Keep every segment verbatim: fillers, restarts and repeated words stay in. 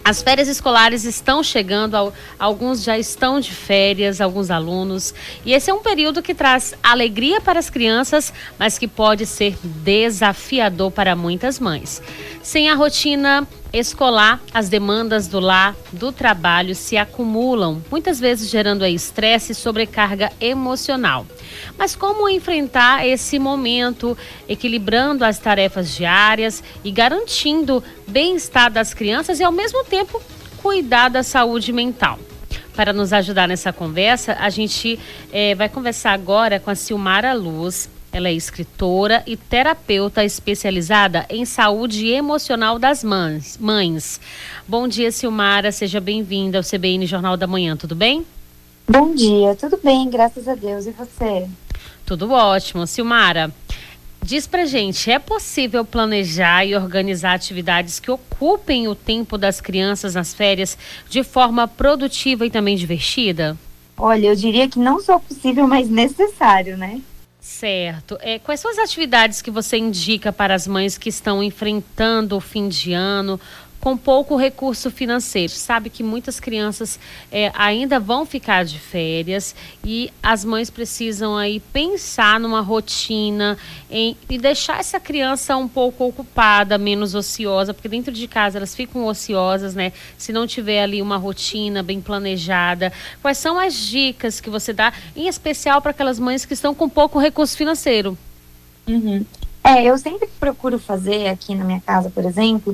As férias escolares estão chegando, al- alguns já estão de férias, alguns alunos. E esse é um período que traz alegria para as crianças, mas que pode ser desafiador para muitas mães. Sem a rotina escolar, as demandas do lar, do trabalho se acumulam, muitas vezes gerando aí estresse e sobrecarga emocional. Mas como enfrentar esse momento, equilibrando as tarefas diárias e garantindo bem-estar das crianças e, ao mesmo tempo, cuidar da saúde mental? Para nos ajudar nessa conversa, a gente eh, vai conversar agora com a Silmara Luz. Ela é escritora e terapeuta especializada em saúde emocional das mães. mães. Bom dia, Silmara. Seja bem-vinda ao C B N Jornal da Manhã. Tudo bem? Bom dia, tudo bem, graças a Deus. E você? Tudo ótimo. Silmara, diz pra gente, é possível planejar e organizar atividades que ocupem o tempo das crianças nas férias de forma produtiva e também divertida? Olha, eu diria que não só possível, mas necessário, né? Certo. É, quais são as atividades que você indica para as mães que estão enfrentando o fim de ano com pouco recurso financeiro? Sabe que muitas crianças é, ainda vão ficar de férias e as mães precisam aí pensar numa rotina em, e deixar essa criança um pouco ocupada, menos ociosa, porque dentro de casa elas ficam ociosas, né? Se não tiver ali uma rotina bem planejada. Quais são as dicas que você dá, em especial para aquelas mães que estão com pouco recurso financeiro? Uhum. É, eu sempre procuro fazer aqui na minha casa, por exemplo,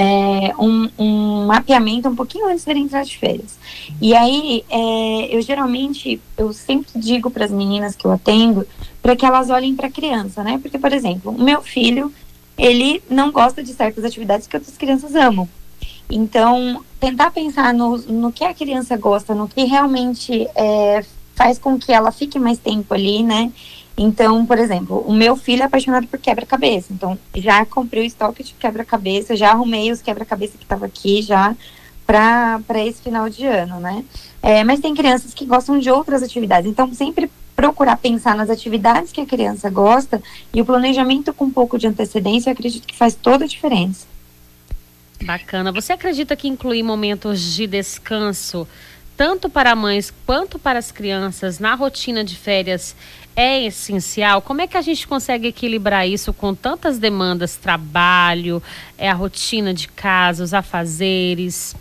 é, um, um mapeamento um pouquinho antes de entrar de férias. E aí, é, eu geralmente, eu sempre digo para as meninas que eu atendo, para que elas olhem para a criança, né? Porque, por exemplo, o meu filho, ele não gosta de certas atividades que outras crianças amam. Então, tentar pensar no, no que a criança gosta, no que realmente é, faz com que ela fique mais tempo ali, né? Então, por exemplo, o meu filho é apaixonado por quebra-cabeça. Então, já comprei o estoque de quebra-cabeça, já arrumei os quebra-cabeça que estavam aqui já para esse final de ano, né? É, mas tem crianças que gostam de outras atividades. Então, sempre procurar pensar nas atividades que a criança gosta e o planejamento com um pouco de antecedência, eu acredito que faz toda a diferença. Bacana. Você acredita que incluir momentos de descanso, tanto para mães quanto para as crianças, na rotina de férias é essencial? Como é que a gente consegue equilibrar isso com tantas demandas, trabalho, é a rotina de casa, os afazeres?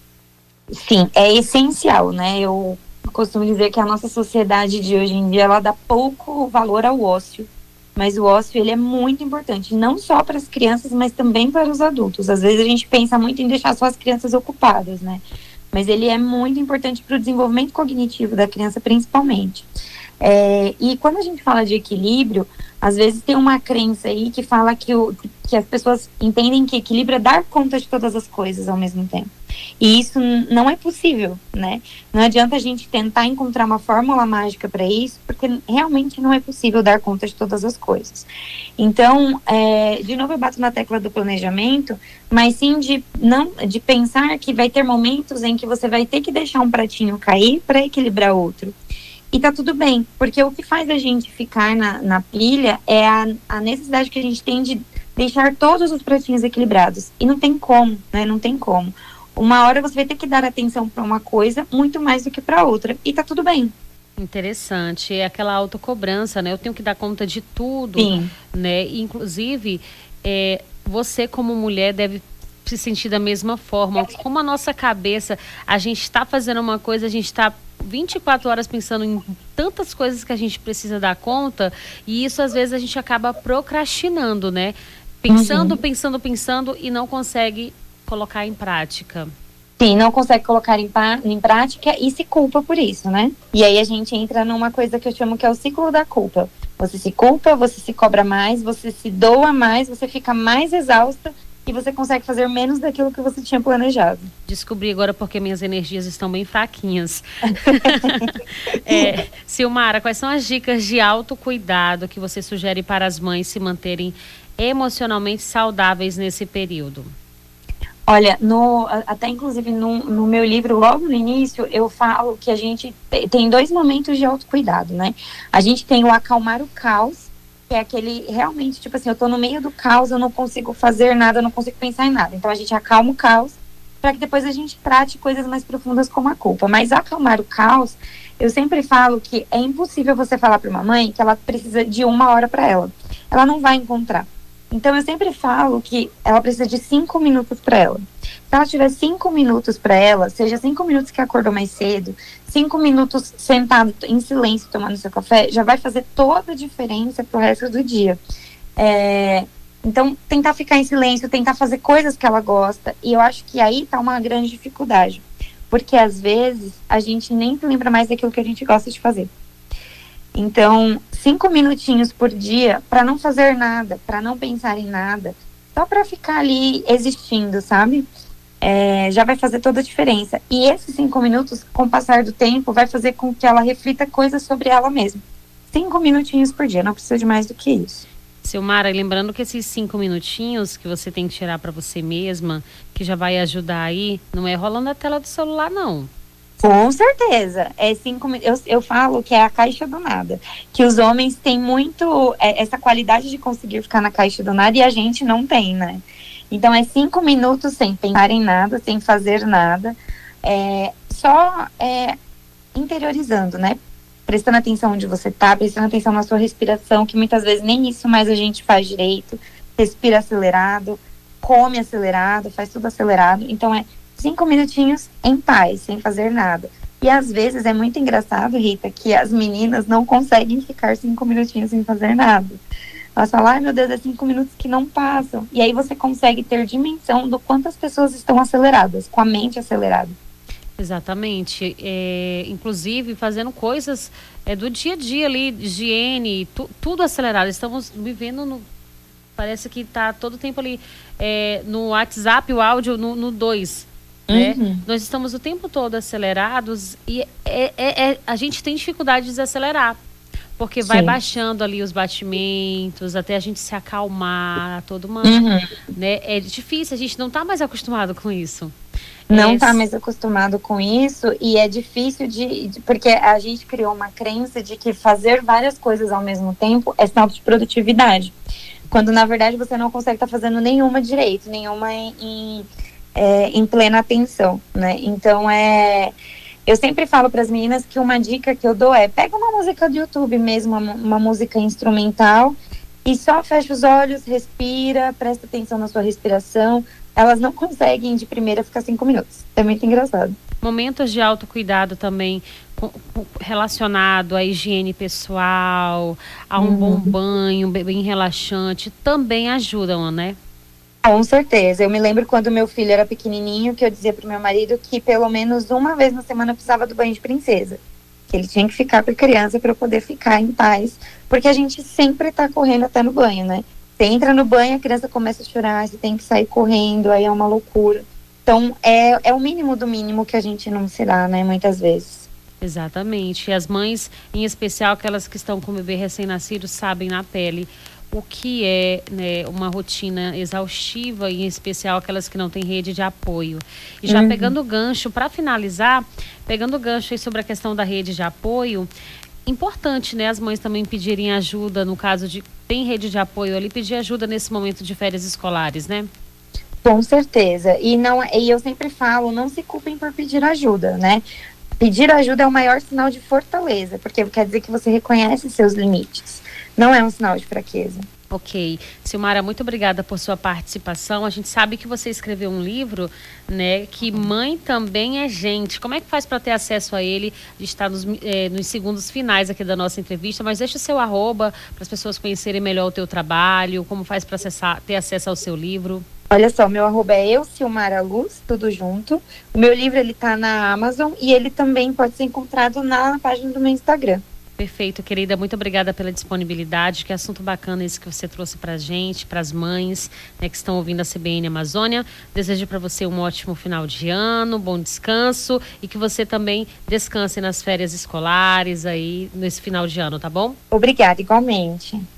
Sim, é essencial, né? Eu costumo dizer que a nossa sociedade de hoje em dia, ela dá pouco valor ao ócio. Mas o ócio, ele é muito importante, não só para as crianças, mas também para os adultos. Às vezes a gente pensa muito em deixar só as crianças ocupadas, né? Mas ele é muito importante para o desenvolvimento cognitivo da criança, principalmente. É, e quando a gente fala de equilíbrio, às vezes tem uma crença aí que fala que, o, que as pessoas entendem que equilíbrio é dar conta de todas as coisas ao mesmo tempo. E isso não é possível, né? Não adianta a gente tentar encontrar uma fórmula mágica para isso, porque realmente não é possível dar conta de todas as coisas. Então, é, de novo eu bato na tecla do planejamento, mas sim de, não, de pensar que vai ter momentos em que você vai ter que deixar um pratinho cair para equilibrar outro. E tá tudo bem, porque o que faz a gente ficar na, na pilha é a, a necessidade que a gente tem de deixar todos os pratinhos equilibrados. E não tem como, né? Não tem como. Uma hora você vai ter que dar atenção para uma coisa muito mais do que para outra. E tá tudo bem. Interessante, é aquela autocobrança, né? Eu tenho que dar conta de tudo, Sim. né? Inclusive, é, você como mulher deve se sentir da mesma forma. Como a nossa cabeça, a gente está fazendo uma coisa, a gente está vinte e quatro horas pensando em tantas coisas que a gente precisa dar conta, e isso às vezes a gente acaba procrastinando, né? Pensando, Uhum. pensando, pensando e não consegue colocar em prática. Sim, não consegue colocar em, em prática e se culpa por isso, né? E aí a gente entra numa coisa que eu chamo que é o ciclo da culpa. Você se culpa, você se cobra mais, você se doa mais, você fica mais exausta e você consegue fazer menos daquilo que você tinha planejado. Descobri agora porque minhas energias estão bem fraquinhas. é, Silmara, quais são as dicas de autocuidado que você sugere para as mães se manterem emocionalmente saudáveis nesse período? Olha, no, até inclusive no, no meu livro, logo no início, eu falo que a gente tem dois momentos de autocuidado, né? A gente tem o acalmar o caos, que é aquele, realmente, tipo assim, eu tô no meio do caos, eu não consigo fazer nada, eu não consigo pensar em nada. Então a gente acalma o caos para que depois a gente trate coisas mais profundas como a culpa. Mas acalmar o caos, eu sempre falo que é impossível você falar para uma mãe que ela precisa de uma hora para ela. Ela não vai encontrar. Então eu sempre falo que ela precisa de cinco minutos para ela. Se ela tiver cinco minutos para ela, seja cinco minutos que acordou mais cedo, cinco minutos sentado em silêncio tomando seu café, já vai fazer toda a diferença pro resto do dia. É, então, tentar ficar em silêncio, tentar fazer coisas que ela gosta, e eu acho que aí tá uma grande dificuldade, porque às vezes a gente nem se lembra mais daquilo que a gente gosta de fazer. Então, cinco minutinhos por dia para não fazer nada, para não pensar em nada, só para ficar ali existindo, sabe? É, já vai fazer toda a diferença. E esses cinco minutos, com o passar do tempo, vai fazer com que ela reflita coisas sobre ela mesma. Cinco minutinhos por dia, não precisa de mais do que isso. Silmara, lembrando que esses cinco minutinhos que você tem que tirar para você mesma, que já vai ajudar aí, não é rolando a tela do celular, não. Com certeza. É cinco, eu, eu falo que é a caixa do nada. Que os homens têm muito é, essa qualidade de conseguir ficar na caixa do nada e a gente não tem, né? Então é cinco minutos sem pensar em nada, sem fazer nada, é, só é, interiorizando, né? Prestando atenção onde você tá, prestando atenção na sua respiração, que muitas vezes nem isso mais a gente faz direito. Respira acelerado, come acelerado, faz tudo acelerado. Então é cinco minutinhos em paz, sem fazer nada. E às vezes é muito engraçado, Rita, que as meninas não conseguem ficar cinco minutinhos sem fazer nada. Elas falam, ai meu Deus, é cinco minutos que não passam. E aí você consegue ter dimensão do quanto as pessoas estão aceleradas, com a mente acelerada. Exatamente. É, inclusive fazendo coisas é, do dia a dia ali, higiene, tu, tudo acelerado. Estamos vivendo no... Parece que está todo o tempo ali é, no WhatsApp, o áudio no dois. Né? Uhum. Nós estamos o tempo todo acelerados e é, é, é, a gente tem dificuldade de desacelerar, porque Sim. vai baixando ali os batimentos até a gente se acalmar, todo mundo, uhum. né? É difícil, a gente não está mais acostumado com isso. Não está é... mais acostumado com isso e é difícil de, de... Porque a gente criou uma crença de que fazer várias coisas ao mesmo tempo é sinal de produtividade. Quando, na verdade, você não consegue estar tá fazendo nenhuma direito, nenhuma em... em É, em plena atenção, né? Então é, eu sempre falo para as meninas que uma dica que eu dou é pega uma música do YouTube mesmo, uma, uma música instrumental e só fecha os olhos, respira, presta atenção na sua respiração. Elas não conseguem de primeira ficar cinco minutos. É muito engraçado. Momentos de autocuidado também com, com, relacionado à higiene pessoal, a um uhum. bom banho, bem relaxante, também ajudam, né? Com certeza. Eu me lembro quando meu filho era pequenininho que eu dizia pro meu marido que pelo menos uma vez na semana eu precisava do banho de princesa. Que ele tinha que ficar com a criança para eu poder ficar em paz. Porque a gente sempre tá correndo até no banho, né? Você entra no banho, a criança começa a chorar, você tem que sair correndo, aí é uma loucura. Então, é, é o mínimo do mínimo que a gente não se dá, né? Muitas vezes. Exatamente. E as mães, em especial aquelas que estão com o bebê recém-nascido, sabem na pele o que é, né, uma rotina exaustiva, e em especial aquelas que não têm rede de apoio. E já uhum. pegando o gancho, para finalizar, pegando o gancho aí sobre a questão da rede de apoio, importante, né, as mães também pedirem ajuda, no caso de tem rede de apoio ali, pedir ajuda nesse momento de férias escolares, né? Com certeza. E, não, e eu sempre falo, não se culpem por pedir ajuda, né? Pedir ajuda é o maior sinal de fortaleza, porque quer dizer que você reconhece seus limites. Não é um sinal de fraqueza. Ok. Silmara, muito obrigada por sua participação. A gente sabe que você escreveu um livro, né, que Mãe Também é Gente. Como é que faz para ter acesso a ele? A gente está nos, eh, nos segundos finais aqui da nossa entrevista, mas deixa o seu arroba para as pessoas conhecerem melhor o teu trabalho, como faz para ter acesso ao seu livro. Olha só, meu arroba é eu, Silmara Luz, tudo junto. O meu livro, ele tá na Amazon e ele também pode ser encontrado na página do meu Instagram. Perfeito, querida. Muito obrigada pela disponibilidade. Que assunto bacana esse que você trouxe pra gente, pras mães, né, que estão ouvindo a C B N Amazônia. Desejo para você um ótimo final de ano, bom descanso e que você também descanse nas férias escolares aí nesse final de ano, tá bom? Obrigada, igualmente.